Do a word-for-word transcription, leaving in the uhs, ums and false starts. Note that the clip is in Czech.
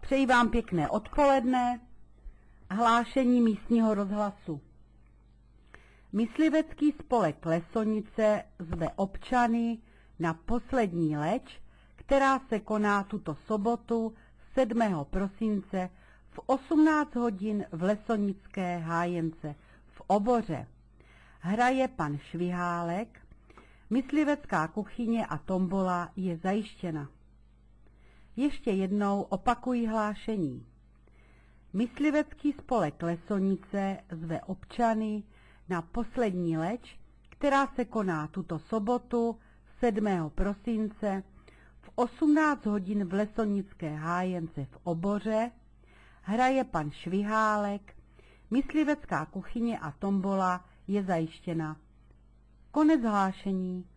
Přeji vám pěkné odpoledne. Hlášení místního rozhlasu. Myslivecký spolek Lesonice zve občany na poslední leč, která se koná tuto sobotu sedmého prosince v osmnáct hodin v Lesonické hájence v Oboře. Hraje pan Švihálek, myslivecká kuchyně a tombola je zajištěna. Ještě jednou opakují hlášení. Myslivecký spolek Lesonice zve občany na poslední leč, která se koná tuto sobotu sedmého prosince v osmnáct hodin v Lesonické hájence v Oboře. Hraje pan Švihálek, myslivecká kuchyně a tombola je zajištěna. Konec hlášení.